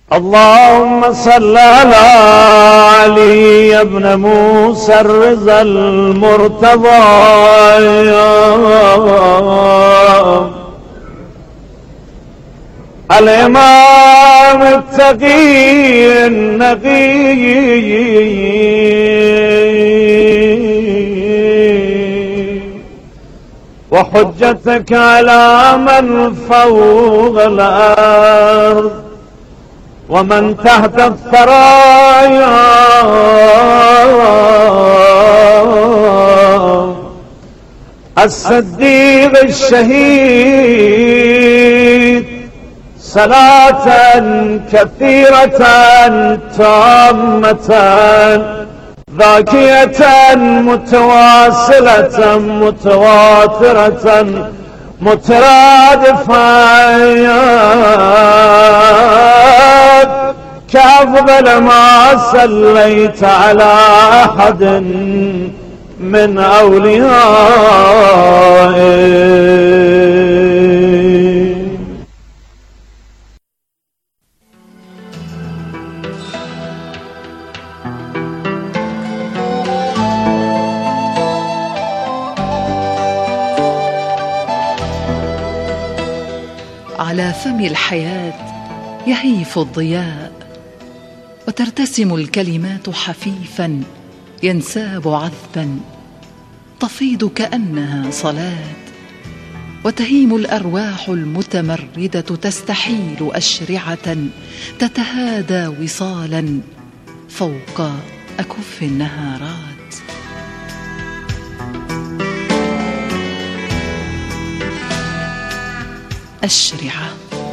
اللهم صل على علي بن موسى الرضا المرتضى الإمام التقي النقي وحجتك على من فوق الأرض ومن تحت الثرايا الصديق الشهيد صلاة كثيرة تامة ذاكية متواصلة متواترة مترادفة كأفضل ما صليت على أحد من أوليائك. على فم الحياة يهيف الضياء وترتسم الكلمات حفيفا ينساب عذبا تفيض كأنها صلاة وتهيم الأرواح المتمردة تستحيل أشرعة تتهادى وصالا فوق أكف النهارات. أشرعة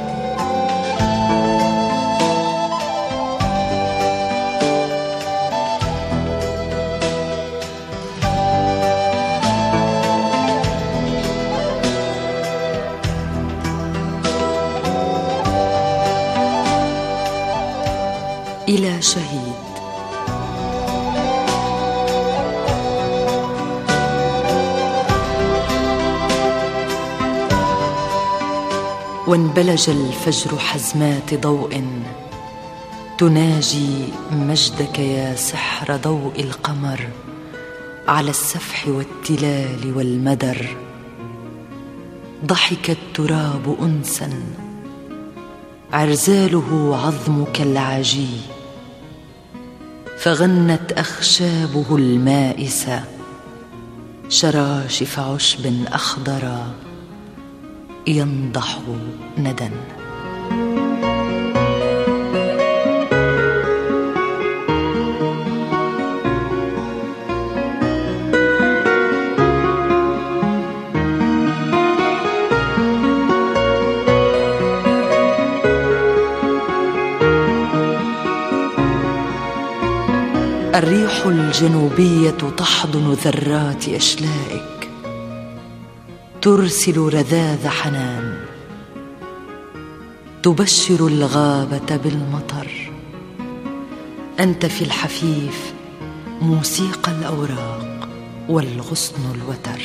إلى شهيد. وانبلج الفجر حزمات ضوء تناجي مجدك يا سحر ضوء القمر على السفح والتلال والمدر. ضحك التراب أنسا عرزاله عظمك العجي فغنت أخشابه المائسة شراشف عشب أخضر ينضح ندى. الريح الجنوبية تحضن ذرات أشلائك ترسل رذاذ حنان تبشر الغابة بالمطر. أنت في الحفيف موسيقى الأوراق والغصن الوتر.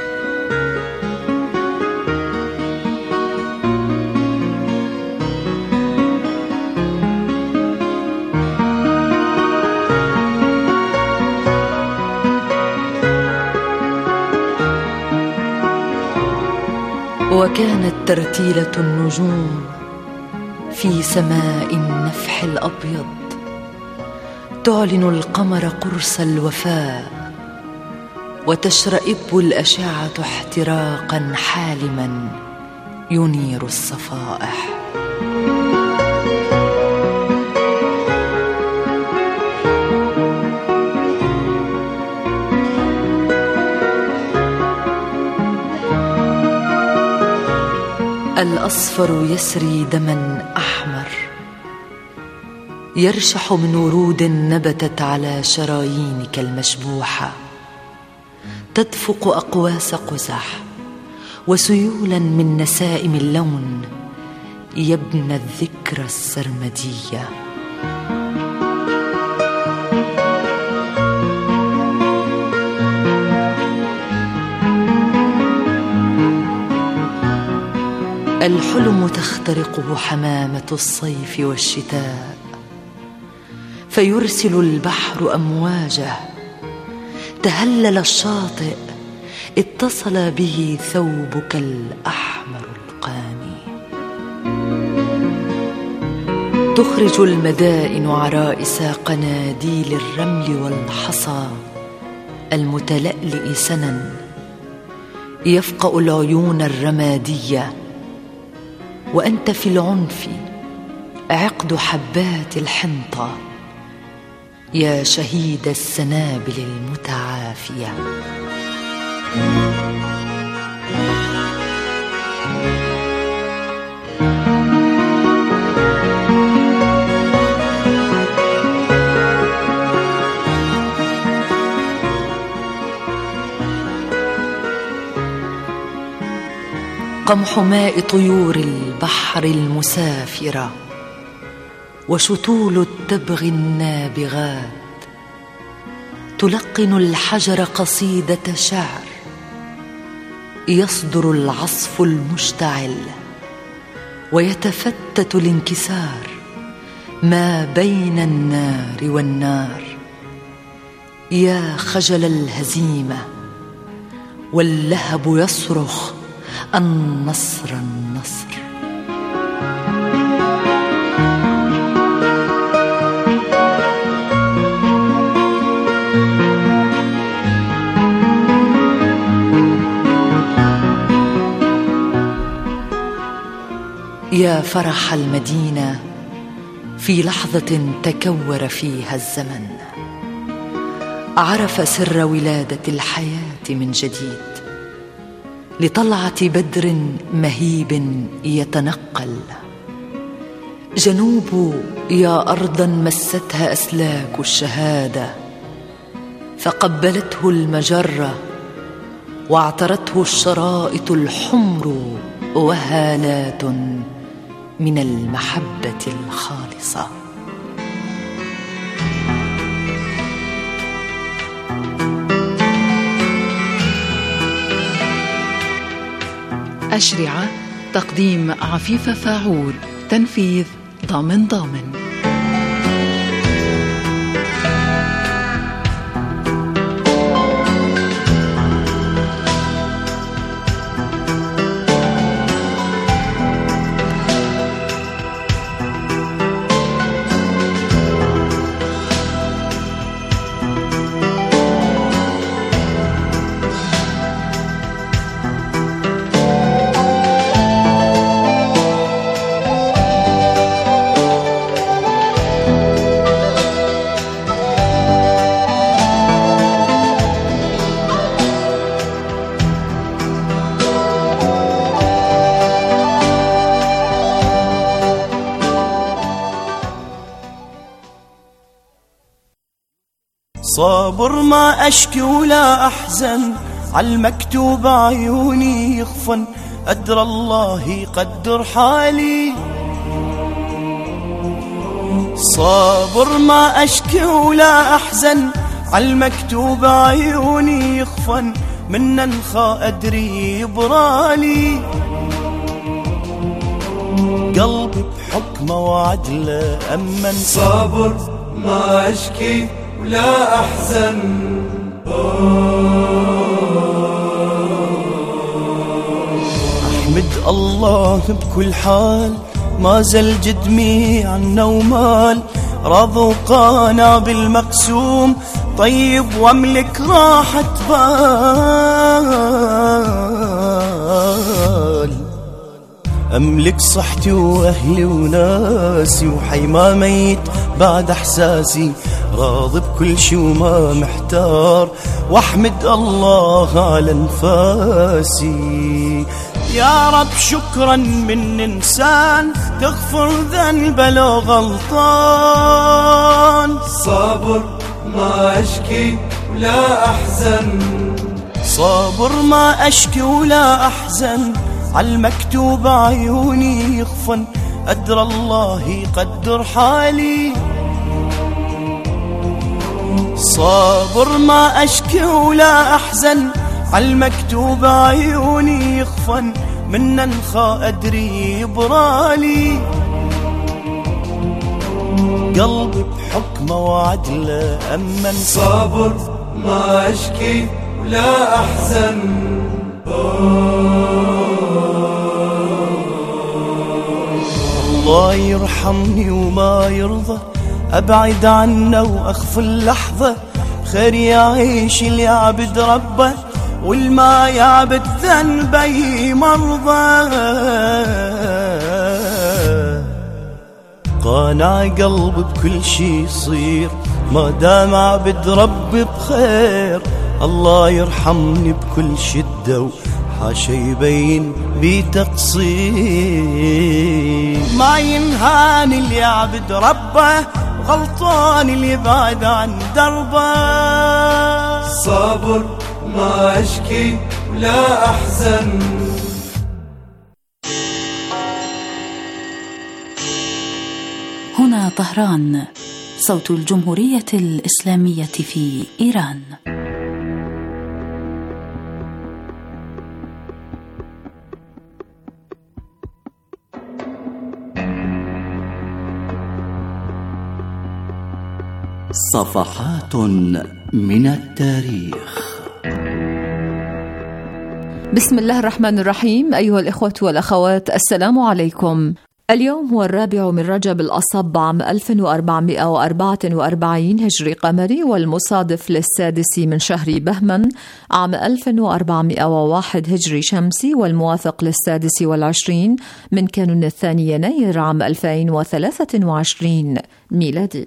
وكانت ترتيلة النجوم في سماء النفح الأبيض تعلن القمر قرص الوفاء وتشرئب الأشعة احتراقا حالما ينير الصفائح. الأصفر يسري دما أحمر يرشح من ورود نبتت على شرايينك المشبوحة تدفق أقواس قزح وسيولا من نسائم اللون يبنى الذكرى السرمدية. الحلم تخترقه حمامة الصيف والشتاء، فيرسل البحر أمواجه. تهلل الشاطئ، اتصل به ثوبك الأحمر القاني. تخرج المدائن عرائس قناديل الرمل والحصى المتلألئ سنا، يفقأ العيون الرمادية، وأنت في العنف عقد حبات الحنطة، يا شهيد السنابل المتعافية. قمح ماء طيور البحر المسافرة، وشتول التبغ النابغات تلقن الحجر قصيدة شعر. يصدر العصف المشتعل ويتفتت الانكسار ما بين النار والنار. يا خجل الهزيمة، واللهب يصرخ النصر النصر. يا فرح المدينة في لحظة تكور فيها الزمن، عرف سر ولادة الحياة من جديد، لطلعة بدر مهيب يتنقل. جنوب يا أرضا مستها أسلاك الشهادة، فقبلته المجرة واعترته الشرائط الحمر وهالات من المحبة الخالصة. أشرعة، تقديم عفيفة فاعول، تنفيذ ضامن. صابر ما أشكي ولا أحزن، عالمكتوب عيوني يخفن، أدرى الله يقدر حالي. صابر ما أشكي ولا أحزن، عالمكتوب عيوني يخفن، من ننخى أدري يبرالي. قلبي بحكمه وعدله أمن. صابر ما أشكي ولا أحزن، أحمد الله بكل حال، ما زل جدمي عنا ومال، راض وقانا بالمقسوم، طيب واملك راحة بال. أملك صحتي وأهلي وناسي، وحي ما ميت بعد إحساسي، راضي بكل شي وما محتار، واحمد الله على انفاسي. يا رب شكرا من إنسان تغفر ذنب لو غلطان. صابر ما أشكي ولا أحزن، صابر ما أشكي ولا أحزن، عالمكتوب عيوني يخفن، أدرى الله يقدر حالي. صابر ما أشكي ولا أحزن، عالمكتوب عيوني يخفن، من ننخى أدري برالي، قلبي بحكمه وعدله أمن. صابر ما أشكي ولا أحزن، الله يرحمني وما يرضى أبعد عنه وأخف اللحظة. خير يعيش اللي يعبد ربه والما يعبد ذنبي مرضى. قانع قلبي بكل شي يصير ما دام عبد ربي بخير. الله يرحمني بكل شدة وحاشا يبين بي تقصير. ما ينهان اللي يعبد ربه غلطان اللي يبعد عن دربه. صابر ما أشكي ولا أحزن. هنا طهران، صوت الجمهورية الإسلامية في إيران. صفحات من التاريخ. بسم الله الرحمن الرحيم. أيها الإخوة والأخوات، السلام عليكم. اليوم هو 4 من رجب الأصب عام 1444 هجري قمري، والمصادف للسادس من شهر بهمن عام 1401 هجري شمسي، والموافق للسادس والعشرين من كانون الثاني يناير عام 2023 ميلادي.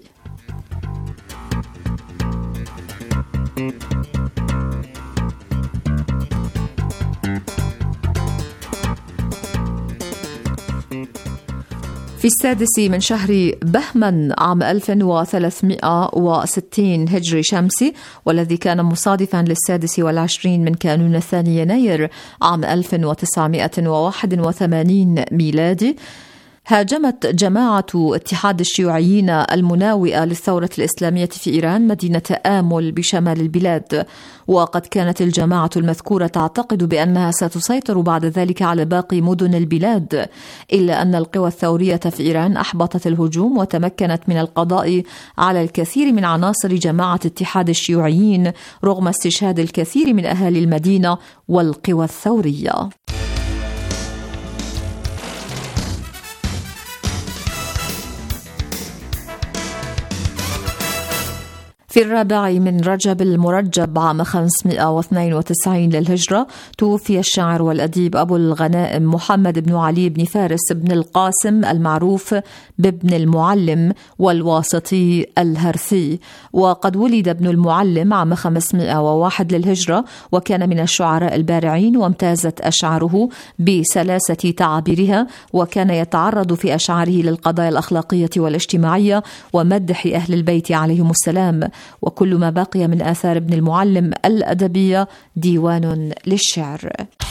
في السادس من شهر بهمن عام 1360 هجري شمسي، والذي كان مصادفا للسادس والعشرين من كانون الثاني يناير عام 1981 ميلادي، هاجمت جماعة اتحاد الشيوعيين المناوئة للثورة الإسلامية في إيران مدينة آمل بشمال البلاد. وقد كانت الجماعة المذكورة تعتقد بأنها ستسيطر بعد ذلك على باقي مدن البلاد، إلا أن القوى الثورية في إيران أحبطت الهجوم وتمكنت من القضاء على الكثير من عناصر جماعة اتحاد الشيوعيين رغم استشهاد الكثير من أهالي المدينة والقوى الثورية. في 4 من رجب المرجب عام 592 للهجرة توفي الشاعر والأديب أبو الغنائم محمد بن علي بن فارس بن القاسم المعروف بابن المعلم والواسطي الهرثي. وقد ولد ابن المعلم عام 501 للهجرة، وكان من الشعراء البارعين، وامتازت أشعاره بسلاسة تعابيرها، وكان يتعرض في أشعاره للقضايا الأخلاقية والاجتماعية ومدح أهل البيت عليهم السلام. وكل ما بقي من آثار ابن المعلم الأدبية ديوان للشعر.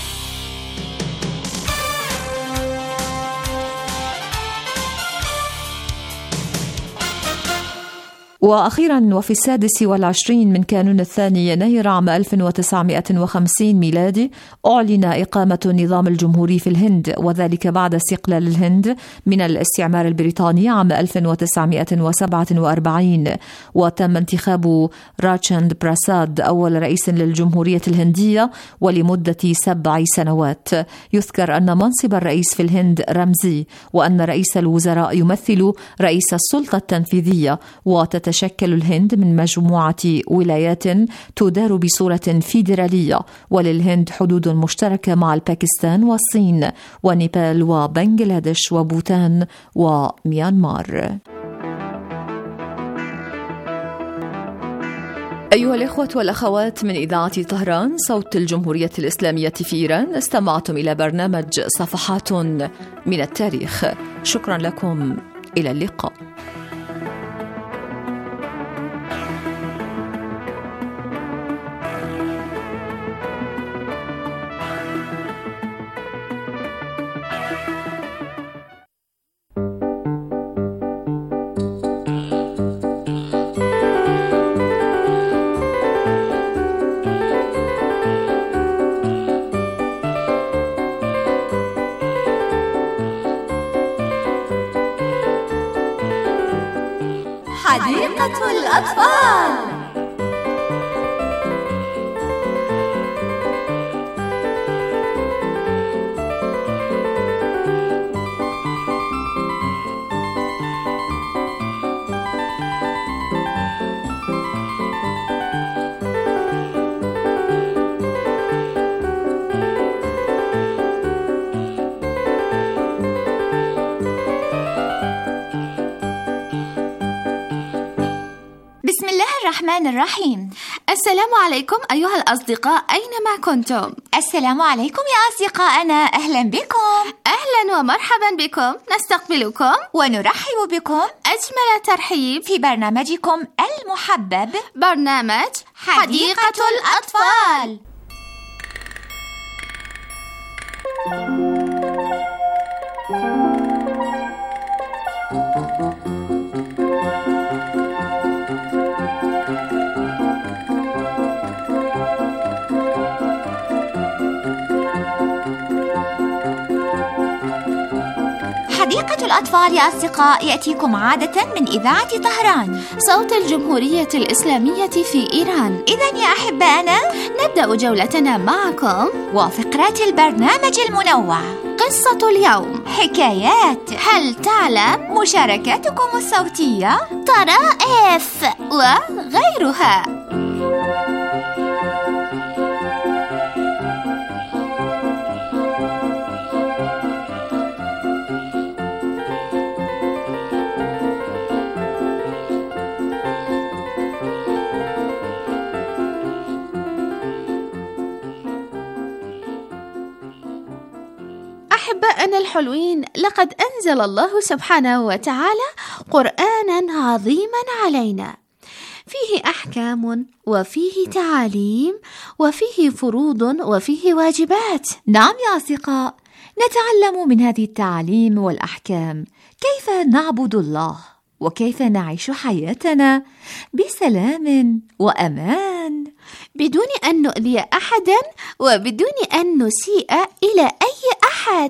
وأخيرا وفي 26 من كانون الثاني يناير عام 1950 ميلادي أعلن إقامة النظام الجمهوري في الهند، وذلك بعد استقلال الهند من الاستعمار البريطاني عام 1947. وتم انتخاب راتشند براساد أول رئيس للجمهورية الهندية ولمدة 7 سنوات. يذكر أن منصب الرئيس في الهند رمزي، وأن رئيس الوزراء يمثل رئيس السلطة التنفيذية، وتتشكل الهند من مجموعة ولايات تدار بصورة فيدرالية، وللهند حدود مشتركة مع الباكستان والصين ونيبال وبنغلاديش وبوتان وميانمار. أيها الإخوة والأخوات، من إذاعة طهران صوت الجمهورية الإسلامية في إيران، استمعتم إلى برنامج صفحات من التاريخ. شكرا لكم، إلى اللقاء. حديقة الأطفال. بسم الله الرحمن الرحيم. السلام عليكم أيها الأصدقاء أينما كنتم. السلام عليكم يا أصدقائنا، أهلا بكم. أهلا ومرحبا بكم، نستقبلكم ونرحب بكم أجمل ترحيب في برنامجكم المحبب، برنامج حديقة الأطفال. حديقة الأطفال يا أصدقاء يأتيكم عادة من إذاعة طهران، صوت الجمهورية الإسلامية في إيران. إذن يا أحبائنا نبدأ جولتنا معكم وفقرات البرنامج المنوع، قصة اليوم، حكايات، هل تعلم، مشاركاتكم الصوتية، طرائف وغيرها. أحبائنا الحلوين، لقد أنزل الله سبحانه وتعالى قرآنا عظيما علينا، فيه أحكام وفيه تعاليم وفيه فروض وفيه واجبات. نعم يا أصدقاء، نتعلم من هذه التعاليم والأحكام كيف نعبد الله وكيف نعيش حياتنا بسلام وأمان بدون أن نؤذي أحدا وبدون أن نسيء إلى أي أحد.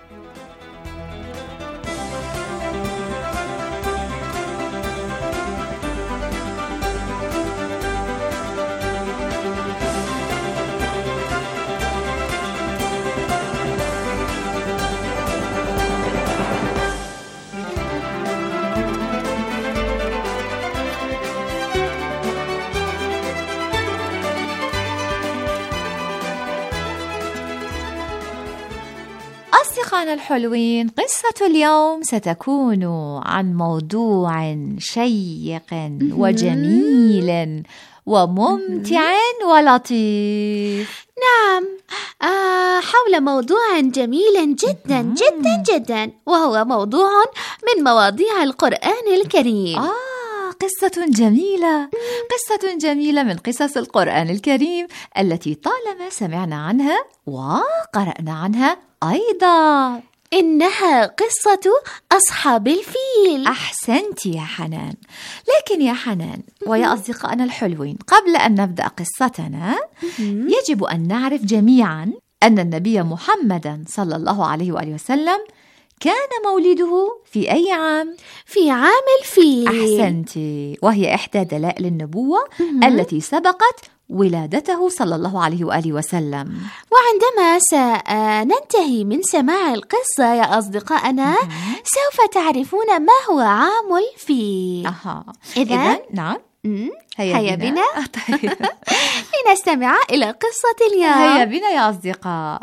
أصدقائنا الحلوين، قصة اليوم ستكون عن موضوع شيق وجميل وممتع ولطيف. نعم، حول موضوع جميل جدا جدا جدا، وهو موضوع من مواضيع القرآن الكريم. قصة جميلة، قصة جميلة من قصص القرآن الكريم التي طالما سمعنا عنها وقرأنا عنها أيضا. إنها قصة أصحاب الفيل. أحسنت يا حنان. لكن يا حنان ويا أصدقائنا الحلوين، قبل أن نبدأ قصتنا يجب أن نعرف جميعا أن النبي محمدا صلى الله عليه وآله وسلم كان مولده في أي عام؟ في عام الفيل. أحسنتي، وهي إحدى دلائل النبوة التي سبقت ولادته صلى الله عليه وآله وسلم. وعندما سننتهي من سماع القصة يا أصدقائنا سوف تعرفون ما هو عام الفيل. إذن نعم، هيا بنا لنستمع إلى قصة اليوم. هيا بنا يا أصدقاء.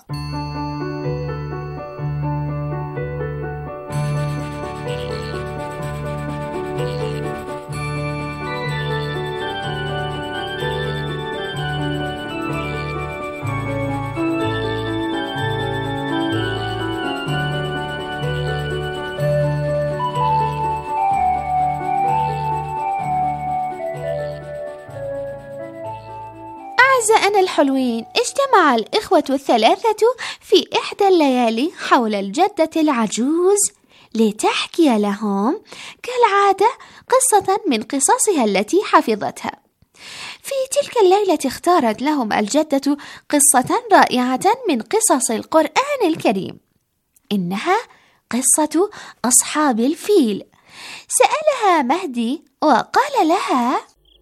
أعزائنا الحلوين، اجتمع الإخوة الثلاثة في إحدى الليالي حول الجدة العجوز لتحكي لهم كالعادة قصة من قصصها التي حفظتها. في تلك الليلة اختارت لهم الجدة قصة رائعة من قصص القرآن الكريم، إنها قصة أصحاب الفيل. سألها مهدي وقال لها: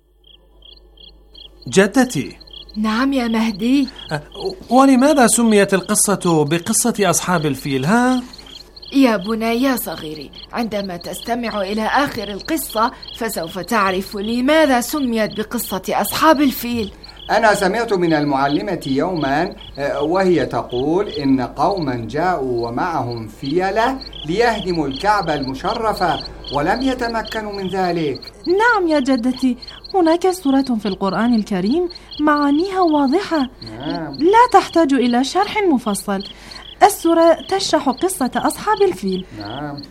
جدتي. نعم يا مهدي. ولماذا سميت القصة بقصة أصحاب الفيل ها؟ يا بني يا صغيري، عندما تستمع إلى آخر القصة فسوف تعرف لماذا سميت بقصة أصحاب الفيل. أنا سمعت من المعلمة يوما وهي تقول إن قوما جاءوا ومعهم فيلة ليهدموا الكعبة المشرفة ولم يتمكنوا من ذلك. نعم يا جدتي، هناك سورة في القرآن الكريم معانيها واضحة لا تحتاج إلى شرح مفصل. السورة تشرح قصة أصحاب الفيل. نعم.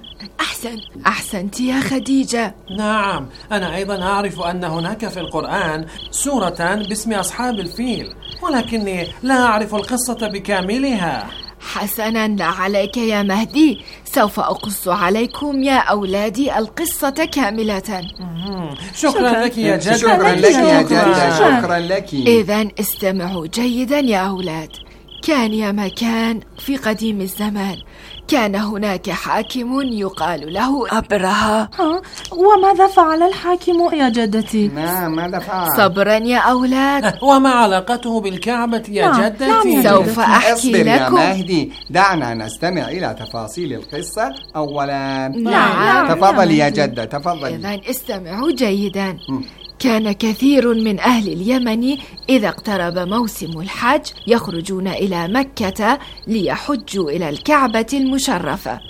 أحسنت يا خديجة. نعم، أنا أيضا أعرف أن هناك في القرآن سورة باسم أصحاب الفيل، ولكني لا أعرف القصة بكاملها. حسنا، لا عليك يا مهدي، سوف أقص عليكم يا أولادي القصة كاملة. شكرا لك يا جدة. شكرا لك يا جدة. شكرا لك. إذن استمعوا جيدا يا أولاد. كان يا مكان في قديم الزمان كان هناك حاكم يقال له أبرهة. وماذا فعل الحاكم يا جدتي؟ ماذا فعل؟ صبرا يا أولاد. وما علاقته بالكعبة يا جدتي؟ سوف أحكي لكم. يا مهدي، دعنا نستمع إلى تفاصيل القصة أولا. نعم. تفضل يا جدة، تفضل. إذن استمعوا جيدا. كان كثير من أهل اليمن إذا اقترب موسم الحج يخرجون إلى مكة ليحجوا إلى الكعبة المشرفة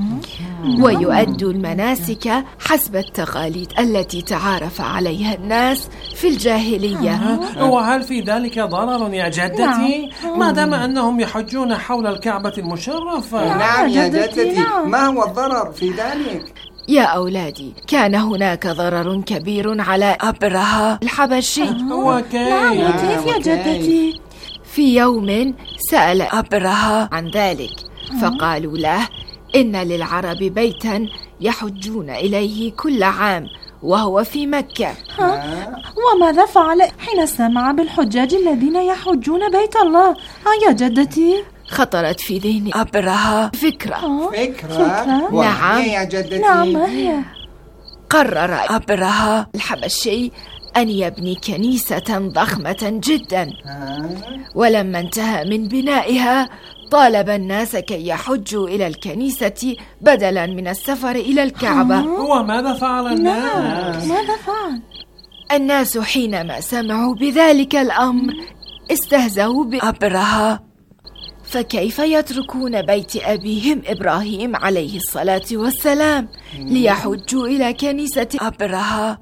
ويؤدوا المناسك حسب التقاليد التي تعارف عليها الناس في الجاهلية. وهل في ذلك ضرر يا جدتي؟ ما دام أنهم يحجون حول الكعبة المشرفة. نعم يا جدتي، ما هو الضرر في ذلك؟ يا أولادي، كان هناك ضرر كبير على أبرهة الحبشي. وكيف يا جدتي؟ في يوم سأل أبرهة عن ذلك، فقالوا له إن للعرب بيتا يحجون إليه كل عام وهو في مكة. وماذا فعل حين سمع بالحجاج الذين يحجون بيت الله يا جدتي؟ خطرت في ذهن أبرهة فكرة. نعم يا جدتي. نعم، هي. قرر أبرهة الحبشي أن يبني كنيسة ضخمة جدا، ولما انتهى من بنائها طالب الناس كي يحجوا إلى الكنيسة بدلا من السفر إلى الكعبة. وماذا فعل الناس؟ ماذا فعل؟ الناس حينما سمعوا بذلك الأمر استهزأوا بأبرهة، فكيف يتركون بيت أبيهم إبراهيم عليه الصلاة والسلام ليحجوا إلى كنيسة أبرهة؟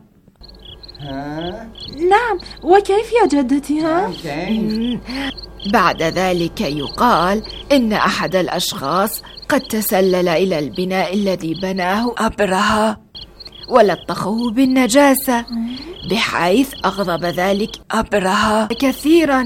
نعم، وكيف يا جدتي؟ بعد ذلك يقال إن أحد الأشخاص قد تسلل إلى البناء الذي بناه أبرهة ولطخه بالنجاسة، بحيث أغضب ذلك أبرهة كثيرا.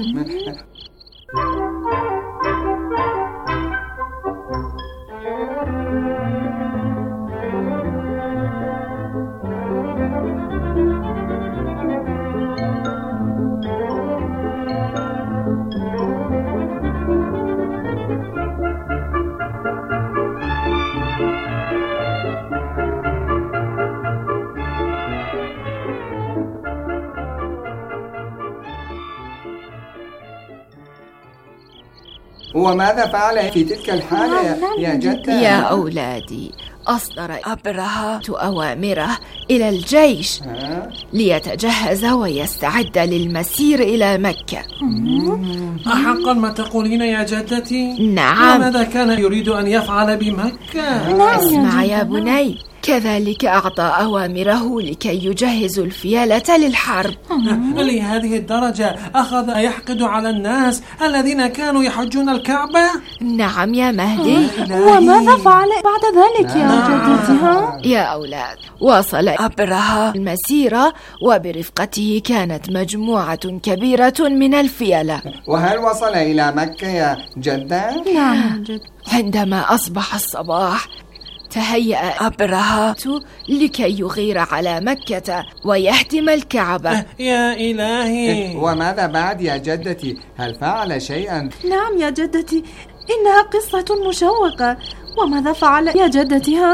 وماذا فعل في تلك الحالة يا جدة؟ يا أولادي، أصدر أبرهة أوامره إلى الجيش ليتجهز ويستعد للمسير إلى مكة. أحقا ما تقولين يا جدتي؟ نعم. وماذا كان يريد أن يفعل بمكة؟ اسمع يا بني، كذلك أعطى أوامره لكي يجهزوا الفيلة للحرب. لهذه الدرجة أخذ يحقد على الناس الذين كانوا يحجون الكعبة؟ نعم يا مهدي. وماذا فعل بعد ذلك يا جدتي؟ يا أولاد، واصل أبرهة المسيرة وبرفقته كانت مجموعة كبيرة من الفيلة. وهل وصل إلى مكة يا جدة؟ نعم. عندما أصبح الصباح تهيأ أبرهة لكي يغير على مكة ويهدم الكعبة. يا إلهي. وماذا بعد يا جدتي؟ هل فعل شيئا؟ نعم يا جدتي، إنها قصة مشوقة. وماذا فعل يا جدتي؟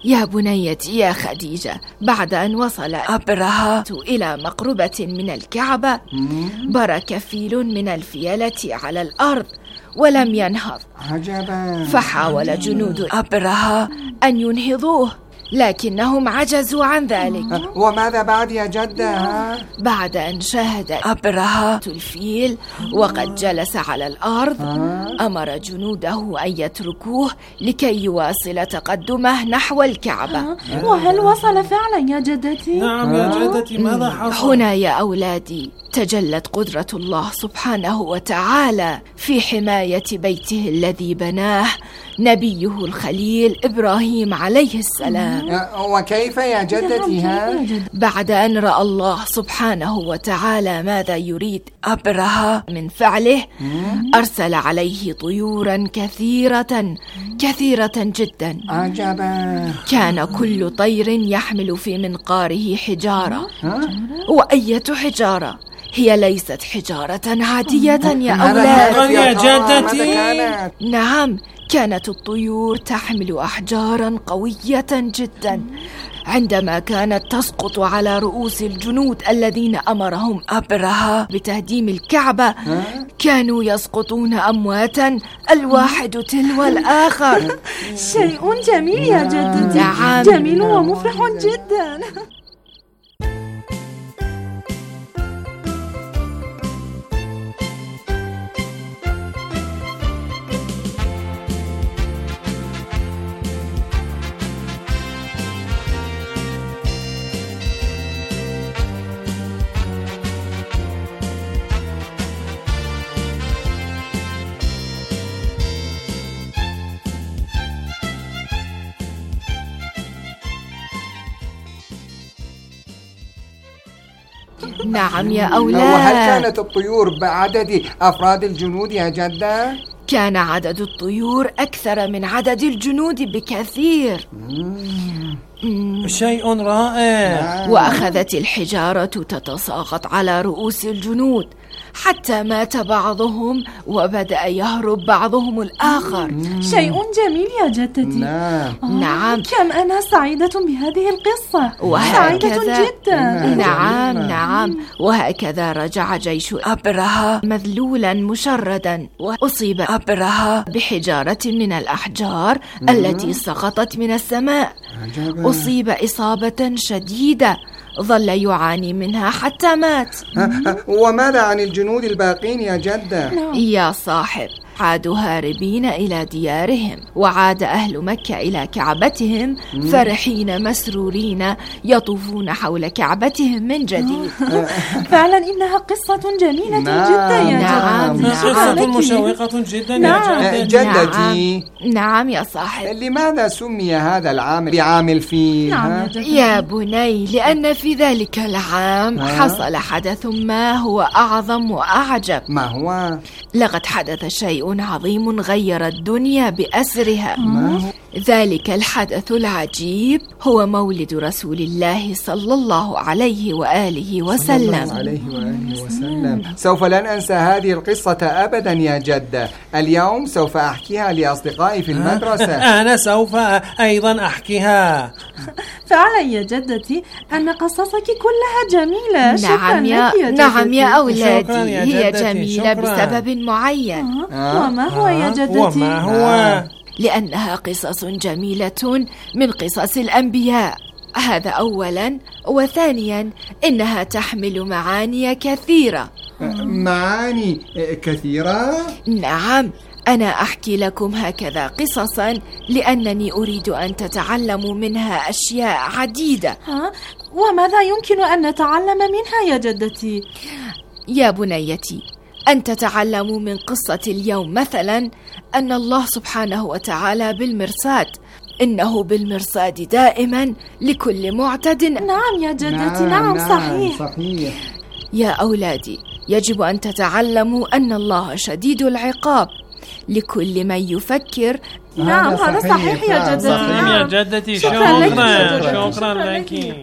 يا بنيتي يا خديجة، بعد أن وصل أبرهة إلى مقربة من الكعبة برك فيل من الفيلة على الأرض ولم ينهض. عجبا. فحاول جنود أبرهة أن ينهضوه لكنهم عجزوا عن ذلك. وماذا بعد يا جدة؟ بعد أن شاهد أبرهة الفيل وقد جلس على الأرض أمر جنوده أن يتركوه لكي يواصل تقدمه نحو الكعبة. وهل وصل فعلا يا جدتي؟ نعم يا جدتي، ماذا حصل؟ هنا يا أولادي تجلت قدرة الله سبحانه وتعالى في حماية بيته الذي بناه نبيه الخليل إبراهيم عليه السلام. وكيف يا جدتي؟ بعد أن رأى الله سبحانه وتعالى ماذا يريد أبرهة من فعله أرسل عليه طيورا كثيرة جدا. عجبا. كان كل طير يحمل في منقاره حجارة. وأية حجارة؟ هي ليست حجارة عادية يا أولاد. يا جدتي. نعم، كانت الطيور تحمل أحجارا قوية جدا. عندما كانت تسقط على رؤوس الجنود الذين أمرهم أبرهة بتهديم الكعبة كانوا يسقطون أمواتا الواحد تلو الآخر. شيء جميل يا جدتي. نعم. جميل ومفرح جدا. نعم يا أولاد. وهل كانت الطيور بعدد أفراد الجنود يا جدة؟ كان عدد الطيور أكثر من عدد الجنود بكثير. شيء رائع. وأخذت الحجارة تتساقط على رؤوس الجنود حتى مات بعضهم وبدأ يهرب بعضهم الآخر. شيء جميل يا جدتي. نعم. كم أنا سعيدة بهذه القصة. سعيدة جدا. نعم. وهكذا رجع جيش أبرهة مذلولا مشردا، وأصيب أبرهة بحجارة من الأحجار التي سقطت من السماء. أصيب إصابة شديدة ظل يعاني منها حتى مات. وماذا عن الجنود الباقين يا جدة؟ يا صاحب، عادوا هاربين إلى ديارهم، وعاد أهل مكة إلى كعبتهم فرحين مسرورين يطوفون حول كعبتهم من جديد. فعلا إنها قصة جميلة جدا يا نعم. قصة مشوقة جدا يا جدتي. نعم يا صاحب. لماذا سمي هذا العام بعام الفيل؟ يا بني، لأن في ذلك العام حصل حدث ما هو أعظم وأعجب. ما هو؟ لقد حدث شيء عظيم غير الدنيا بأسرها. ذلك الحدث العجيب هو مولد رسول الله صلى الله عليه وآله وسلم. سوف لن أنسى هذه القصة أبدا يا جدة. اليوم سوف أحكيها لأصدقائي في المدرسة. أنا سوف أيضا أحكيها. فعلا يا جدتي أن قصصك كلها جميلة. نعم يا أولادي، هي جميلة بسبب معين. وما هو يا جدتي؟ وما هو؟ لأنها قصص جميلة من قصص الأنبياء، هذا أولا. وثانيا إنها تحمل معاني كثيرة. معاني كثيرة؟ نعم. أنا أحكي لكم هكذا قصصا لأنني أريد أن تتعلموا منها أشياء عديدة. وماذا يمكن أن نتعلم منها يا جدتي؟ يا بنيتي، أن تتعلموا من قصة اليوم مثلا أن الله سبحانه وتعالى بالمرصاد، إنه بالمرصاد دائما لكل معتد. نعم يا جدتي. نعم صحيح. يا أولادي، يجب أن تتعلموا أن الله شديد العقاب لكل من يفكر. نعم هذا صحيح يا جدتي. صحيح يا جدتي. شكرا لك.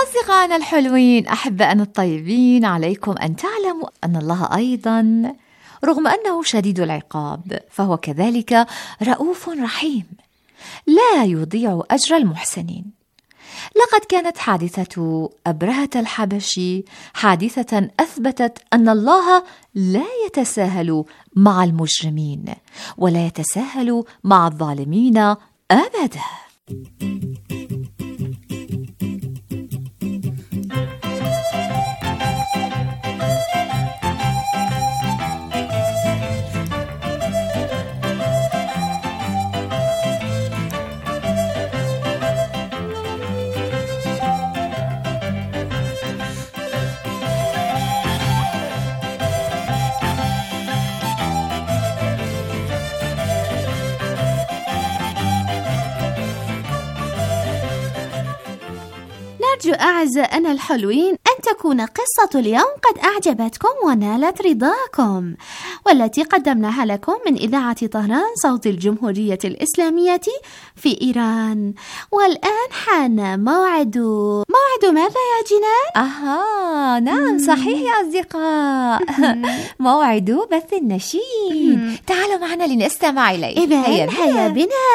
أصدقائنا الحلوين أحبائنا الطيبين، عليكم أن تعلموا أن الله أيضا رغم أنه شديد العقاب فهو كذلك رؤوف رحيم لا يضيع أجر المحسنين. لقد كانت حادثة أبرهة الحبشي حادثة أثبتت أن الله لا يتساهل مع المجرمين ولا يتساهل مع الظالمين أبدا. أرجو أعزائنا الحلوين أن تكون قصة اليوم قد أعجبتكم ونالت رضاكم، والتي قدمناها لكم من إذاعة طهران صوت الجمهورية الإسلامية في إيران. والآن حان موعد ماذا يا جنان؟ نعم صحيح يا أصدقاء، موعد بث النشيد. تعالوا معنا لنستمع إليه. هيا بنا.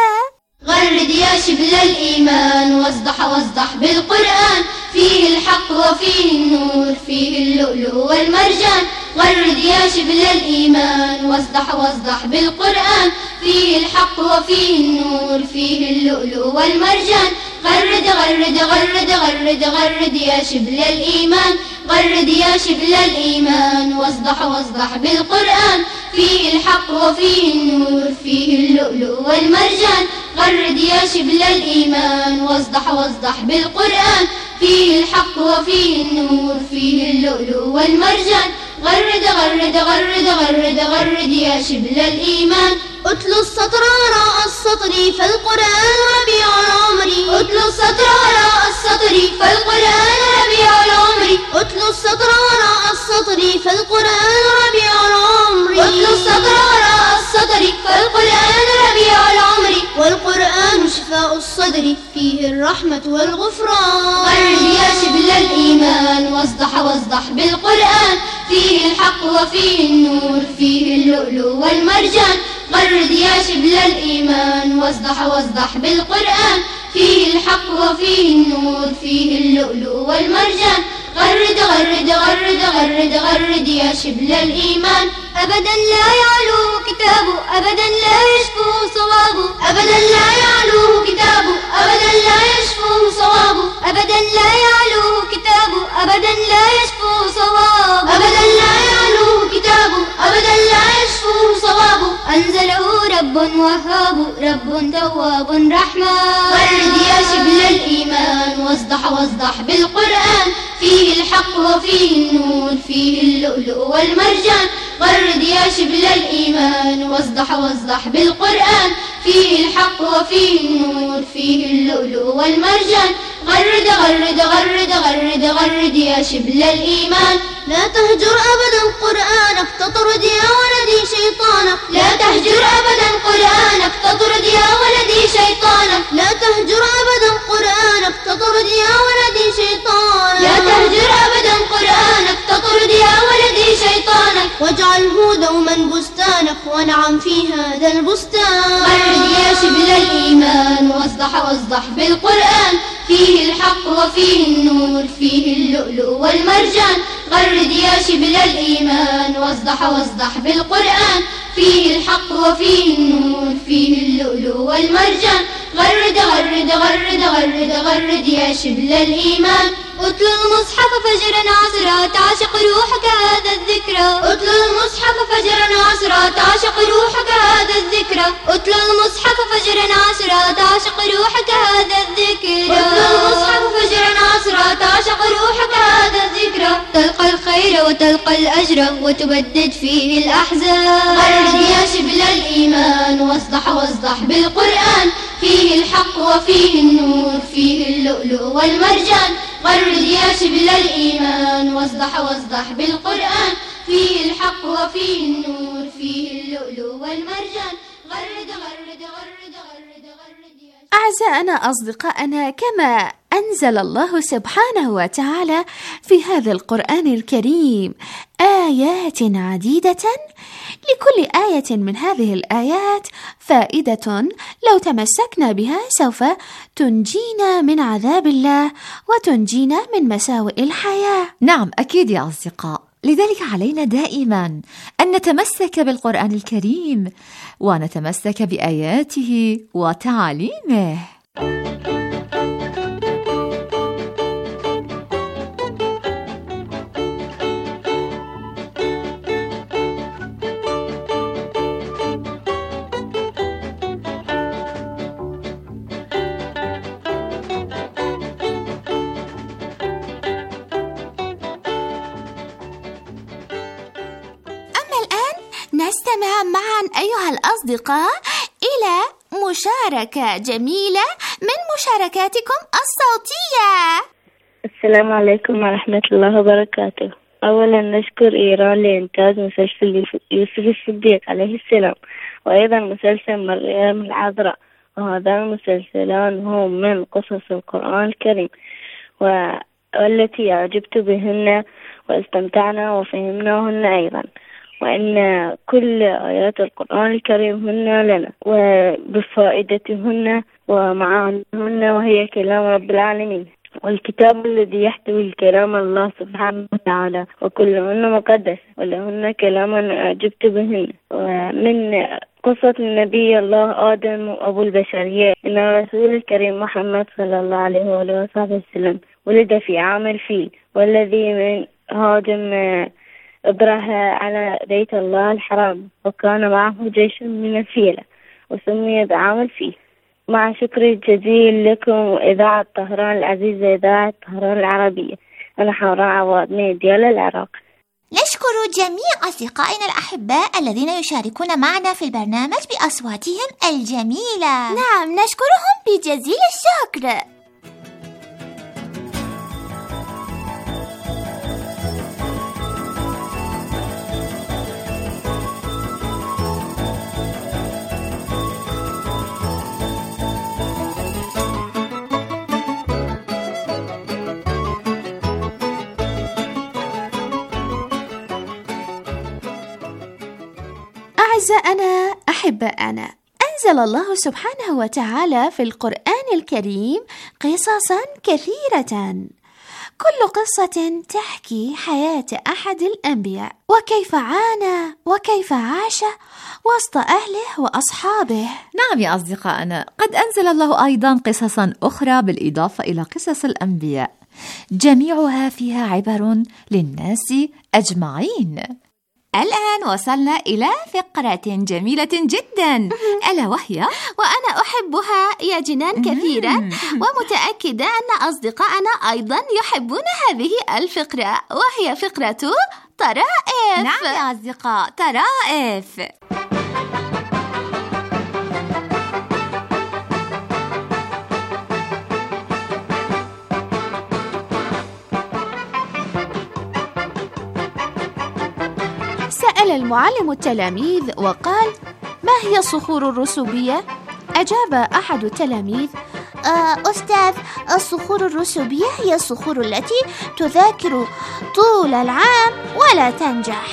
غرد يا شبل الإيمان واصدح بالقرآن، فيه الحق وفيه النور، فيه اللؤلؤ والمرجان. غرد يا شبل الإيمان واصدح بالقرآن، فيه الحق وفيه النور، فيه اللؤلؤ والمرجان. غرد غرد غرد غرد غرد يا شبل الإيمان، غرد يا شبل الإيمان واصدح بالقرآن، فيه الحق وفيه النور، فيه اللؤلؤ والمرجان. غرد يا شبل الإيمان واصدح بالقرآن، فيه الحق وفيه النور، فيه اللؤلؤ والمرجان. غرد غرد غرد غرد غرد يا شبل الإيمان. أتلو السطر وراء السطر فالقرآن ربيع العمر، أتلو السطر وراء السطر فالقرآن ربيع العمر، أتلو السطر وراء السطر فالقرآن ربيع العمر، أتلو السطر وراء السطر فالقرآن ربيع العمر. والقرآن شفاء الصدر، فيه الرحمة والغفران. غرد يا شبل الإيمان واصدح بالقرآن، فيه الحق وفيه النور، فيه اللؤلؤ والمرجان. غرد يا شبل الإيمان واصدح بالقرآن، فيه الحق وفيه النور، فيه اللؤلؤ والمرجان. غرد غرد غرد غرد غرد يا شبل الإيمان. أبدا لا يعلوه كتابه، أبدا لا يشفوه صوابه، أبدا لا يعلوه كتابه، أبدا لا يشفوه صوابه، أبدا لا يعلوه كتابه، أبدا لا يشفوه صوابه، أبدا لا يعلوه كتابه، أبدا لا يشفوه صوابه. أنزله رب وهاب، رب تواب رحمن. غرد يا شبل الإيمان واصدح بالقرآن، فيه الحق وفيه النور، فيه اللؤلؤ والمرجان. غرد يا شبل الإيمان واصدح بالقرآن، فيه الحق وفيه النور، فيه اللؤلؤ والمرجان. غرد غرد غرد غرد غرد يا شبل الإيمان. لا تهجر أبدا قرآنك تطرد يا ولدي شيطانك، لا تهجر أبدا قرآنك تطرد يا ولدي شيطانك، لا تهجر أبدا قرآنك تطرد يا ولدي شيطانك، لا تهجر أبدا قرآنك تطرد يا ولدي شيطانك. واجعله دوما بستانك وانعم في هذا البستان. غرد يا شبل الإيمان واصدح بالقرآن، فيه الحق وفيه النور، فيه اللؤلؤ والمرجان. غرد يا شبل الإيمان واصدح بالقرآن، فيه الحق وفيه النور، فيه اللؤلؤ والمرجان. غرد غرد غرد غرد غرد يا شبل الإيمان. أتلو المصحف فجرا عصرا تعشق روحك هذا الذكرى، أتلو المصحف فجرا عصرا تعشق روحك هذا الذكرى، أتلو المصحف فجرا عصرا تعشق روحك هذا الذكرى، أتلو المصحف فجرا عصرا تعشق روحك هذا الذكرى. تلقى الخير وتلقى الأجر وتبدد فيه الأحزان. غرد يا شبل الإيمان واصدح بالقرآن، فيه الحق وفيه النور، فيه اللؤلؤ والمرجان. غرد يا شبل الإيمان واصدح بالقرآن، فيه الحق وفيه النور، فيه اللؤلؤ والمرجان. غرد غرد غرد غرد غرد يا أعزائنا أصدقائنا، كما أنزل الله سبحانه وتعالى في هذا القرآن الكريم آيات عديدة، لكل آية من هذه الآيات فائدة لو تمسكنا بها سوف تنجينا من عذاب الله وتنجينا من مساوئ الحياة. نعم أكيد يا أصدقاء، لذلك علينا دائما أن نتمسك بالقرآن الكريم ونتمسك بآياته وتعاليمه. نستمع معا أيها الأصدقاء إلى مشاركة جميلة من مشاركاتكم الصوتية. السلام عليكم ورحمة الله وبركاته. أولا نشكر إيران لإنتاج مسلسل يوسف الصديق عليه السلام، وأيضا مسلسل مريم العذراء، وهذان المسلسلان هم من قصص القرآن الكريم والتي أعجبت بهن واستمتعنا وفهمناهن أيضا، وأن كل آيات القرآن الكريم هن لنا وبفائدتهن ومعانيهن، وهي كلام رب العالمين، والكتاب الذي يحتوي كلام الله سبحانه وتعالى، وكلهن مقدس ولهن كلاما أعجبت بهن. ومن قصة النبي الله آدم وأبو البشرية إن الرسول الكريم محمد صلى الله عليه وآله وسلم ولد في عام الفيل، والذي من هاجم أبرهة على بيت الله الحرام، وكان معه جيش من الفيلة وسمي بعام الفيل. مع شكري الجزيل لكم إذاعة طهران العزيزة، إذاعة طهران العربية. أنا حوراء عواد من ديال العراق. نشكر جميع أصدقائنا الأحباء الذين يشاركون معنا في البرنامج بأصواتهم الجميلة. نعم نشكرهم بجزيل الشكر. أعزائنا أحبائنا، أنزل الله سبحانه وتعالى في القرآن الكريم قصصا كثيرة، كل قصة تحكي حياة أحد الأنبياء وكيف عانى وكيف عاش وسط أهله وأصحابه. نعم يا أصدقائنا، قد أنزل الله أيضا قصصا أخرى بالإضافة إلى قصص الأنبياء، جميعها فيها عبر للناس أجمعين. الآن وصلنا إلى فقرة جميلة جدا، ألا وهي وأنا أحبها يا جنان كثيرا، ومتأكدة أن أصدقائنا أيضا يحبون هذه الفقرة، وهي فقرة طرائف. نعم يا أصدقاء، طرائف. سأل المعلم التلاميذ وقال: ما هي الصخور الرسوبية؟ أجاب أحد التلاميذ: أستاذ، الصخور الرسوبية هي الصخور التي تذاكر طول العام ولا تنجح.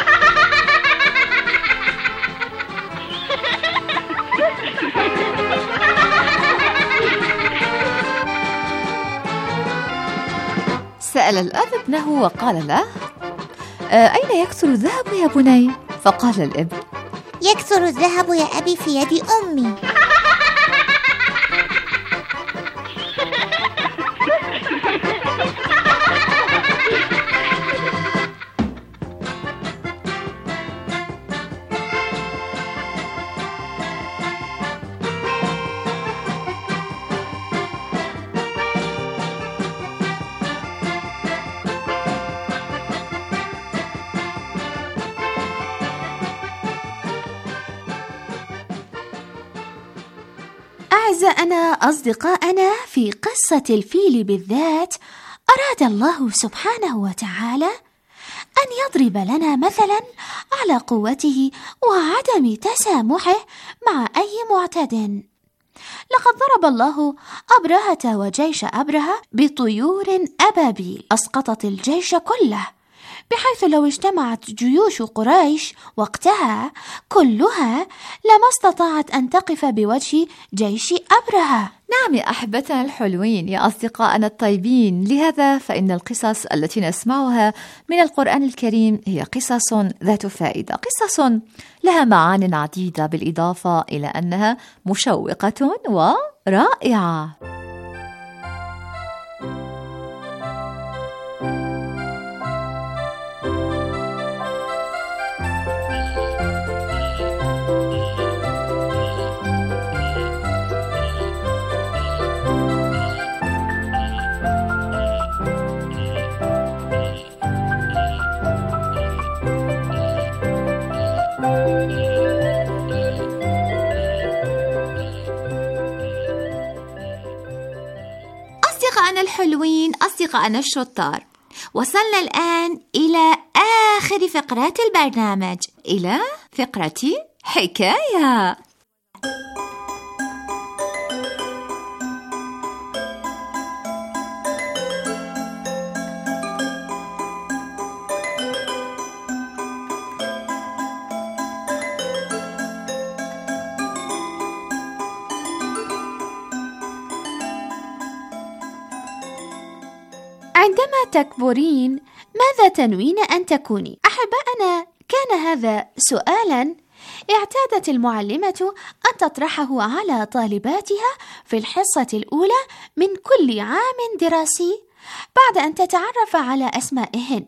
سأل الأب ابنه وقال له: أين يكثر الذهب يا بني؟ فقال الابن: يكثر الذهب يا أبي في يد أمي. أعزائنا أصدقائنا، في قصة الفيل بالذات أراد الله سبحانه وتعالى أن يضرب لنا مثلا على قوته وعدم تسامحه مع أي معتد. لقد ضرب الله أبرهة وجيش أبرهة بطيور أبابيل أسقطت الجيش كله، بحيث لو اجتمعت جيوش قريش وقتها كلها لما استطاعت أن تقف بوجه جيش أبرهة. نعم يا أحبتنا الحلوين، يا أصدقائنا الطيبين، لهذا فإن القصص التي نسمعها من القرآن الكريم هي قصص ذات فائدة، قصص لها معان عديدة، بالإضافة إلى أنها مشوقة ورائعة. أصدقائنا الحلوين، أصدقائنا الشطار، وصلنا الآن إلى آخر فقرات البرنامج، إلى فقرة حكاية. عندما تكبرين ماذا تنوين أن تكوني؟ أحبائنا، كان هذا سؤالا اعتادت المعلمة أن تطرحه على طالباتها في الحصة الأولى من كل عام دراسي بعد أن تتعرف على أسمائهن.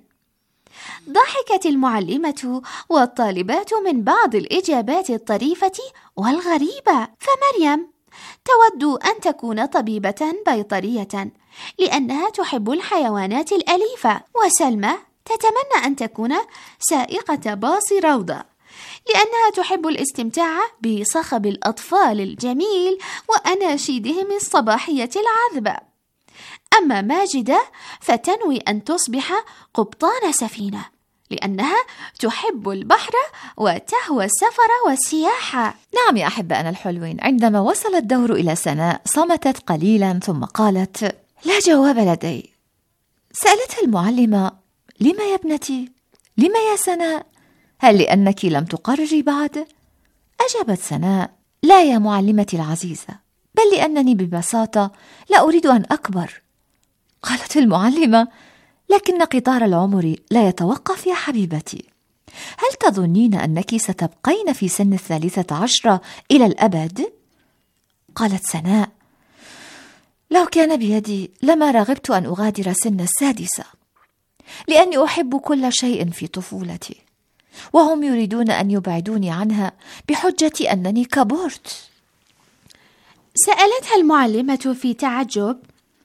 ضحكت المعلمة والطالبات من بعض الإجابات الطريفة والغريبة، فمريم تود أن تكون طبيبة بيطرية لأنها تحب الحيوانات الأليفة، وسلمى تتمنى أن تكون سائقة باص روضة لأنها تحب الاستمتاع بصخب الأطفال الجميل وأناشيدهم الصباحية العذبة. أما ماجدة فتنوي أن تصبح قبطان سفينة لأنها تحب البحر وتهوى السفر والسياحة. نعم يا أحبائنا الحلوين، عندما وصل الدور إلى سناء صمتت قليلا ثم قالت: لا جواب لدي. سألتها المعلمة: لما يا ابنتي؟ لما يا سناء؟ هل لأنك لم تقرري بعد؟ أجابت سناء: لا يا معلمتي العزيزة، بل لأنني ببساطة لا أريد أن أكبر. قالت المعلمة: لكن قطار العمر لا يتوقف يا حبيبتي. هل تظنين أنك ستبقين في سن 13 إلى الأبد؟ قالت سناء: لو كان بيدي لما رغبت أن أغادر سن 6 لأني أحب كل شيء في طفولتي، وهم يريدون أن يبعدوني عنها بحجة أنني كبرت. سألتها المعلمة في تعجب: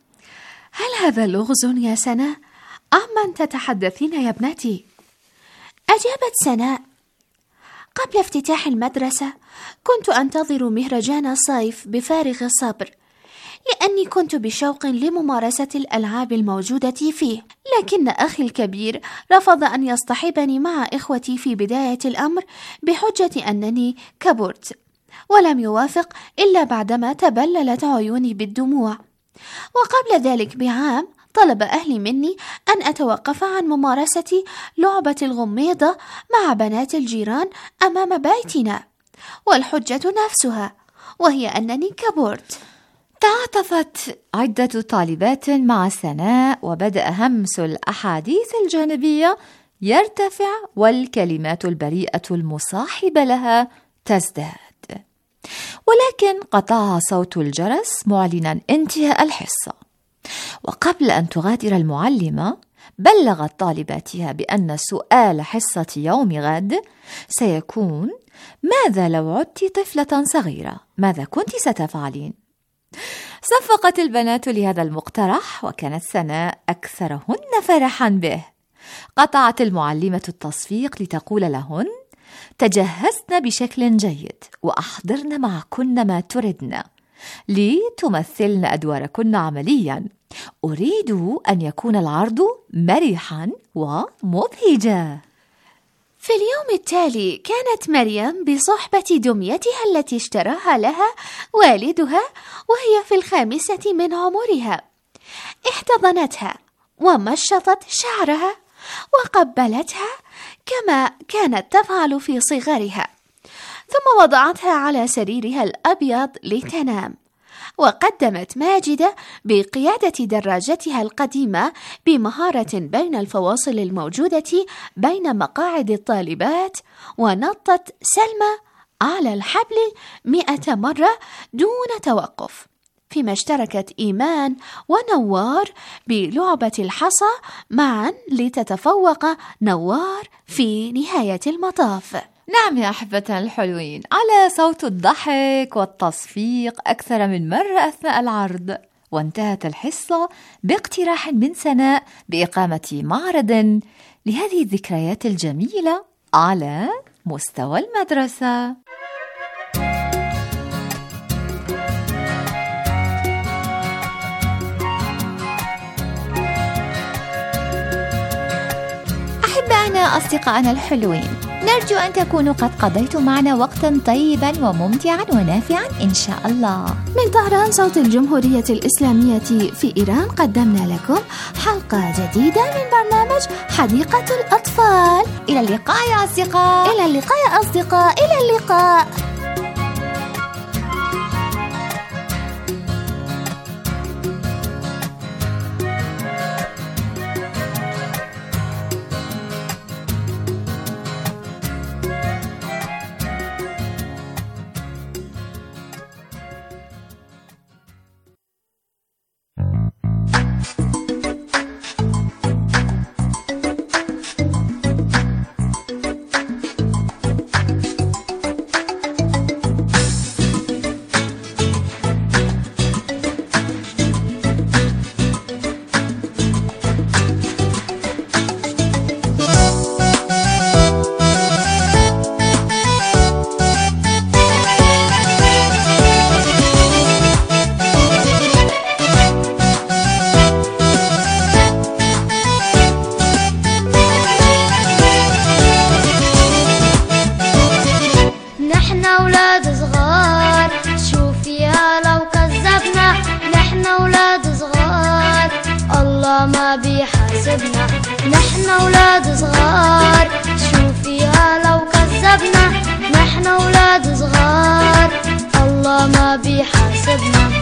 هل هذا لغز يا سناء؟ عمن تتحدثين يا ابنتي؟ أجابت سناء: قبل افتتاح المدرسة كنت أنتظر مهرجان الصيف بفارغ الصبر، لأني كنت بشوق لممارسة الألعاب الموجودة فيه، لكن أخي الكبير رفض أن يصطحبني مع إخوتي في بداية الأمر بحجة أنني كبرت، ولم يوافق إلا بعدما تبللت عيوني بالدموع. وقبل ذلك بعام طلب أهلي مني أن أتوقف عن ممارسة لعبة الغميضة مع بنات الجيران أمام بيتنا، والحجة نفسها وهي أنني كبرت. تعاطفت عدة طالبات مع سناء، وبدأ همس الأحاديث الجانبية يرتفع والكلمات البريئة المصاحبة لها تزداد، ولكن قطعها صوت الجرس معلنا انتهاء الحصة. وقبل أن تغادر المعلمة بلغت طالباتها بأن سؤال حصة يوم غد سيكون: ماذا لو عدت طفلة صغيرة؟ ماذا كنت ستفعلين؟ صفقت البنات لهذا المقترح، وكانت سناء أكثرهن فرحا به. قطعت المعلمة التصفيق لتقول لهن: تجهزن بشكل جيد وأحضرن معكن ما تردن لتمثلن أدواركن عمليا. أريد أن يكون العرض مرحا ومبهجا. في اليوم التالي كانت مريم بصحبة دميتها التي اشتراها لها والدها وهي في 5 من عمرها. احتضنتها ومشطت شعرها وقبلتها كما كانت تفعل في صغرها، ثم وضعتها على سريرها الأبيض لتنام. وقدمت ماجدة بقيادة دراجتها القديمة بمهارة بين الفواصل الموجودة بين مقاعد الطالبات، ونطت سلمى على الحبل 100 مرة دون توقف، فيما اشتركت إيمان ونوار بلعبة الحصى معا لتتفوق نوار في نهاية المطاف. نعم يا أحبتنا الحلوين، على صوت الضحك والتصفيق أكثر من مرة أثناء العرض. وانتهت الحصة باقتراح من سناء بإقامة معرض لهذه الذكريات الجميلة على مستوى المدرسة. أحبائنا أصدقائنا الحلوين، نرجو أن تكونوا قد قضيتم معنا وقتا طيبا وممتعا ونافعا إن شاء الله. من طهران صوت الجمهورية الإسلامية في إيران قدمنا لكم حلقة جديدة من برنامج حديقة الأطفال. إلى اللقاء يا أصدقاء. إلى اللقاء يا أصدقاء. إلى اللقاء. ما بيحاسبنا، نحن أولاد صغار، شوفيها لو كذبنا، نحن أولاد صغار، الله ما بيحاسبنا.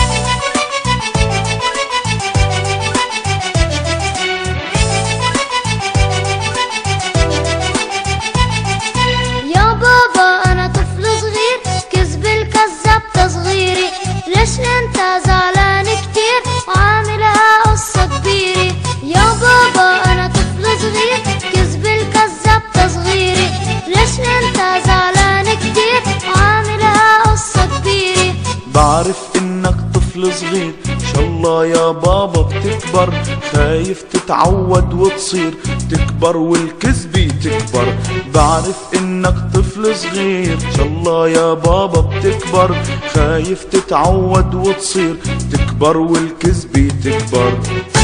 يا بابا أنا طفل صغير، كذب الكذاب تصغيري، ليش انت زعلان كتير وعاملها قصة كبيرة؟ يا بابا أنا طفل صغير، كذب الكذاب تصغيري، ليش انت زعلان كتير وعاملها قصة كبيرة؟ بعرف انك طفل صغير، شاء الله يا بابا بتكبر، خايف تتعود وتصير تكبر والكذبة تكبر. بعرف انك طفل صغير، شاء الله يا بابا بتكبر، خايف تتعود وتصير تكبر والكذبة تكبر.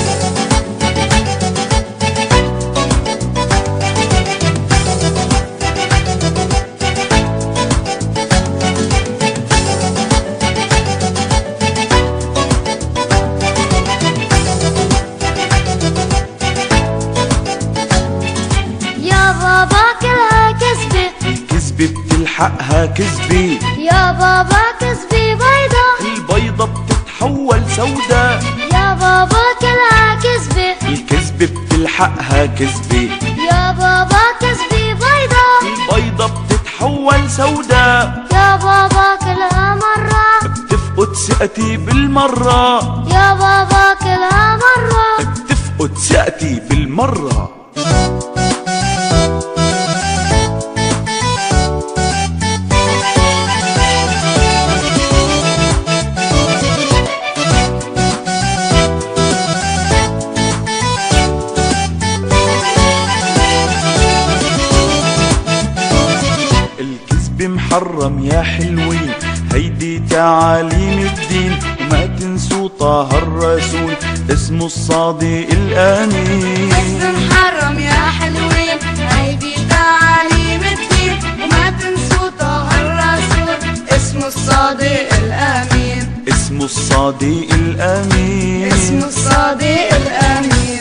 بتلحقها كذبة يا بابا، كذبة بيضة، البيضة بتتحول سودا. يا بابا كلها كذبة، الكذبة بتلحقها كذبة. يا بابا كذبة بيضة، البيضة بتتحول سودا. يا بابا كلها مرة بتفقد ثقتي بالمرة. يا بابا كلها مرة بتفقد ثقتي بالمرة. محرم يا حلوين، هيدي تعاليم الدين، وما تنسوا طه الرسول اسمه الصادق الأمين. اسم محرم يا حلوين، هيدي تعاليم الصادق الأمين اسمه الصادق الأمين اسمه الصادق الأمين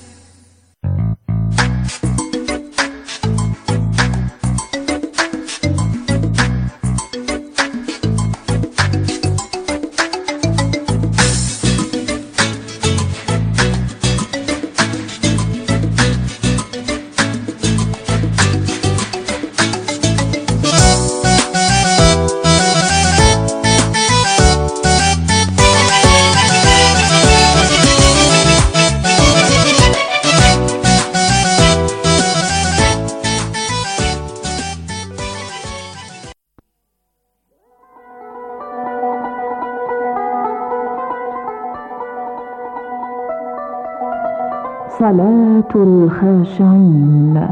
صلاة الخاشعين.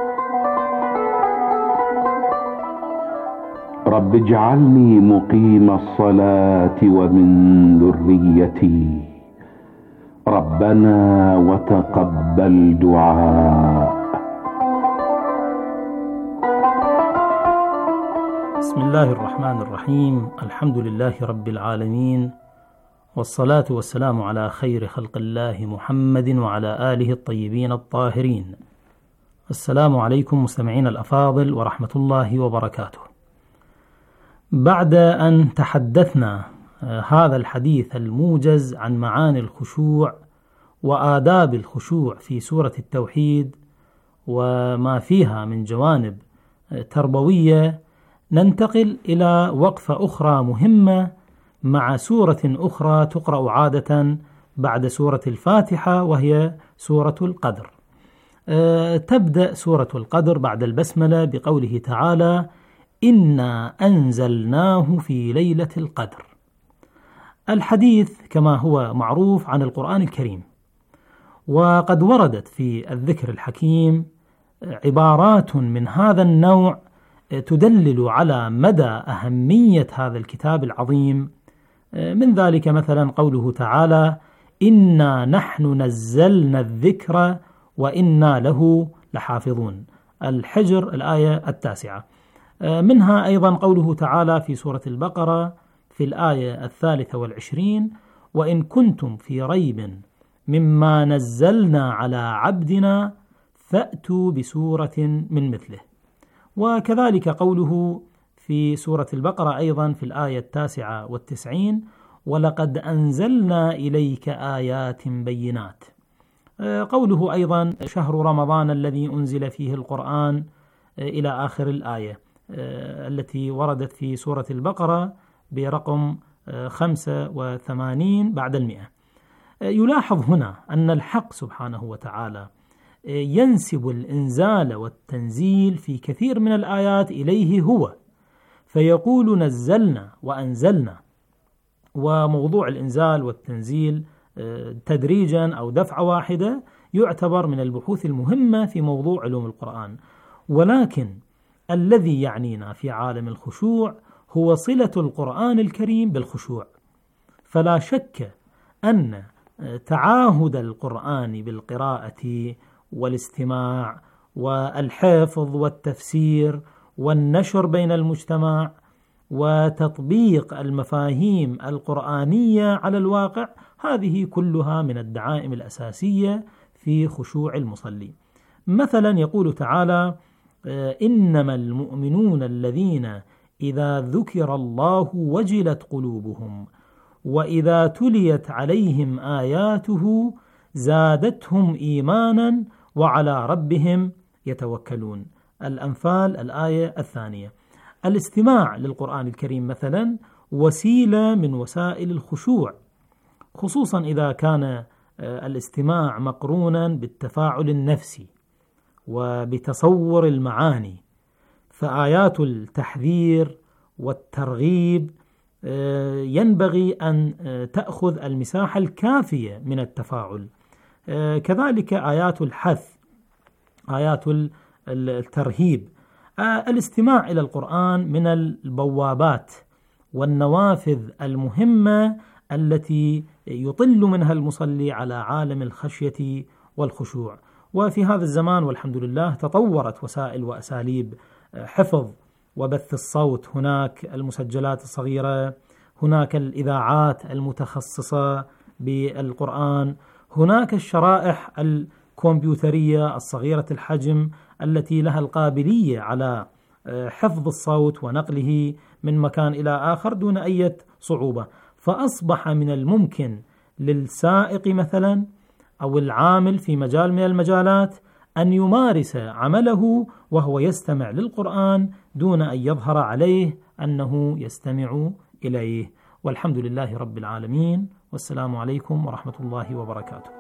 رب اجعلني مقيم الصلاة ومن ذريتي، ربنا وتقبل دعاء. بسم الله الرحمن الرحيم. الحمد لله رب العالمين، والصلاة والسلام على خير خلق الله محمد وعلى آله الطيبين الطاهرين. السلام عليكم مستمعين الأفاضل ورحمة الله وبركاته. بعد أن تحدثنا هذا الحديث الموجز عن معاني الخشوع وآداب الخشوع في سورة التوحيد وما فيها من جوانب تربوية، ننتقل إلى وقفة أخرى مهمة مع سورة أخرى تقرأ عادة بعد سورة الفاتحة، وهي سورة القدر. تبدأ سورة القدر بعد البسملة بقوله تعالى: إنا أنزلناه في ليلة القدر. الحديث كما هو معروف عن القرآن الكريم، وقد وردت في الذكر الحكيم عبارات من هذا النوع تدلل على مدى أهمية هذا الكتاب العظيم. من ذلك مثلا قوله تعالى: إنا نحن نزلنا الذكر وإنا له لحافظون. الحجر الآية 9. منها أيضا قوله تعالى في سورة البقرة في الآية 23: وإن كنتم في ريب مما نزلنا على عبدنا فأتوا بسورة من مثله. وكذلك قوله في سورة البقرة أيضا في الآية 99: ولقد أنزلنا إليك آيات بينات. قوله أيضا: شهر رمضان الذي أنزل فيه القرآن، إلى آخر الآية التي وردت في سورة البقرة برقم 85 بعد 100. يلاحظ هنا أن الحق سبحانه وتعالى ينسب الإنزال والتنزيل في كثير من الآيات إليه هو، فيقول نزلنا وأنزلنا. وموضوع الإنزال والتنزيل تدريجا أو دفعة واحدة يعتبر من البحوث المهمة في موضوع علوم القرآن، ولكن الذي يعنينا في عالم الخشوع هو صلة القرآن الكريم بالخشوع. فلا شك أن تعاهد القرآن بالقراءة والاستماع والحفظ والتفسير والنشر بين المجتمع وتطبيق المفاهيم القرآنية على الواقع، هذه كلها من الدعائم الأساسية في خشوع المصلي. مثلا يقول تعالى: إنما المؤمنون الذين إذا ذكر الله وجلت قلوبهم وإذا تليت عليهم آياته زادتهم إيمانا وعلى ربهم يتوكلون. الأنفال الآية 2. الاستماع للقرآن الكريم مثلا وسيلة من وسائل الخشوع، خصوصا إذا كان الاستماع مقرونا بالتفاعل النفسي وبتصور المعاني، فآيات التحذير والترغيب ينبغي أن تأخذ المساحة الكافية من التفاعل. كذلك آيات الحث، آيات الترهيب. الاستماع إلى القرآن من البوابات والنوافذ المهمة التي يطل منها المصلي على عالم الخشية والخشوع. وفي هذا الزمان والحمد لله تطورت وسائل وأساليب حفظ وبث الصوت، هناك المسجلات الصغيرة، هناك الإذاعات المتخصصة بالقرآن، هناك الشرائح الكمبيوترية الصغيرة الحجم التي لها القابلية على حفظ الصوت ونقله من مكان إلى آخر دون أي صعوبة. فأصبح من الممكن للسائق مثلا أو العامل في مجال من المجالات أن يمارس عمله وهو يستمع للقرآن دون أن يظهر عليه أنه يستمع إليه. والحمد لله رب العالمين، والسلام عليكم ورحمة الله وبركاته.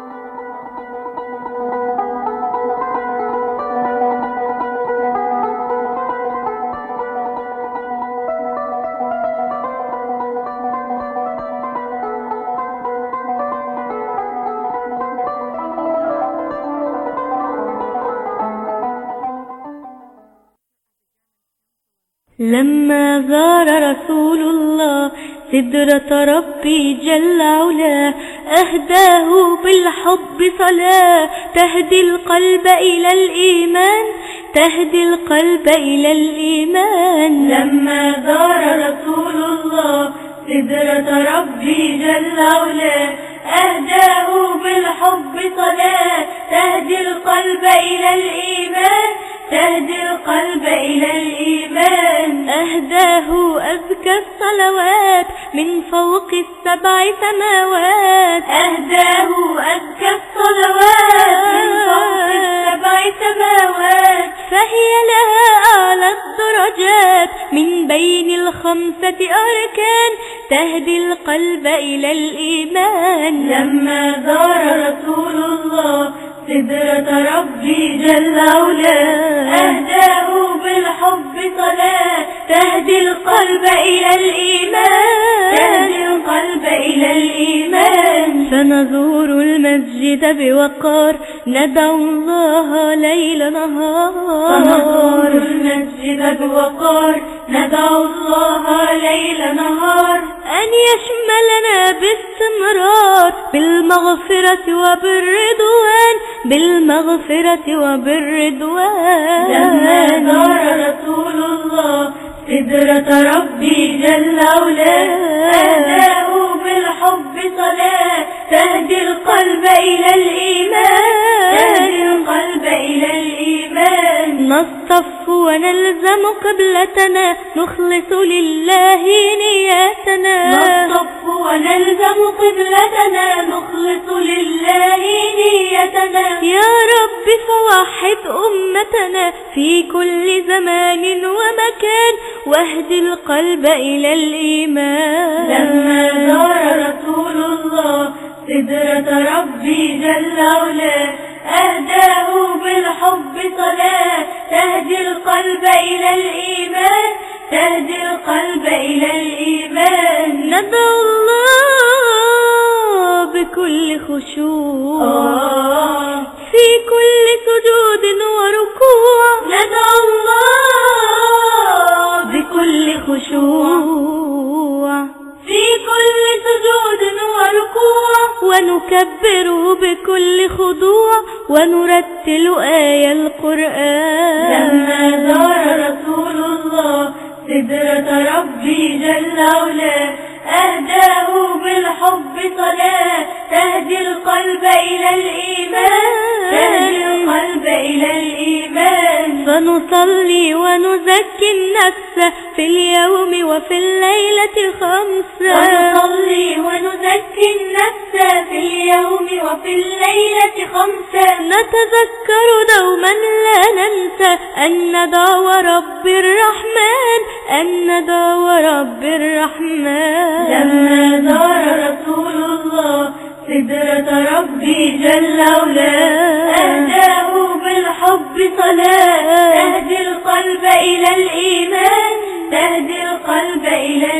لما زار رسول الله سدرة ربي جل علاه أهداه بالحب صلاة تهدي القلب إلى الإيمان، تهدي القلب إلى الإيمان. لما زار رسول الله سدرة ربي جل علاه أهداه بالحب صلاة تهدي القلب إلى الإيمان، تهدي القلب إلى الإيمان. أهداه أزكى الصلوات من فوق السبع سماوات، أهداه أزكى الصلوات من فوق السبع سماوات، فهي لها أعلى الدرجات من بين الخمسة أركان تهدي القلب إلى الإيمان. لما زار رسول الله سدرة ربي جل علاه أهداه بالحب صلاة تهدي القلب إلى الإيمان، تهدي القلب إلى الإيمان. فنزور المسجد بوقار ندعو الله ليل نهار، فنزور المسجد بوقار ندعو الله ليل نهار أن يشملنا باستمرار بالمغفرة وبالرضوان، بالمغفرة وبالرضوان. لما زار رسول الله سدرة ربي جل علاه أهداه بالحب صلاة تهدي القلب إلى الإيمان، تهدي القلب إلى الإيمان. نصطف ونلزم قبلتنا نخلص لله نياتنا، نصطف ونلزم قبلتنا نخلص لله نيتنا. يا رب فوحد أمتنا في كل زمان ومكان واهد القلب إلى الإيمان. لما زار رسول الله سدرة ربي جل علاه أهداه بالحب صلاة تهدي القلب إلى الإيمان، تهدي القلب إلى الإيمان. ندعو الله بكل خشوع في كل سجود وركوع، ندعو الله بكل خشوع في كل سجود وركوع، ونكبر بكل خضوع ونرتل آية القرآن. لما زار رسول الله سدرة ربي جل علاه أهداه بالحب صلاة تهدي القلب إلى الإيمان، تهدي القلب إلى الإيمان. فنصلي ونزكي النفس في اليوم وفي الليلة خمسة، ونصلي ونزكي النفس في اليوم وفي الليلة خمسة. نتذكر دوما لا ننسى أن ندعو رب الرحمن، أن ندعو رب الرحمن. لما زار رسول الله سدرة ربي جل علاه أهداه بالحب صلاة تهدي القلب إلى الإيمان، تهدي القلب إلى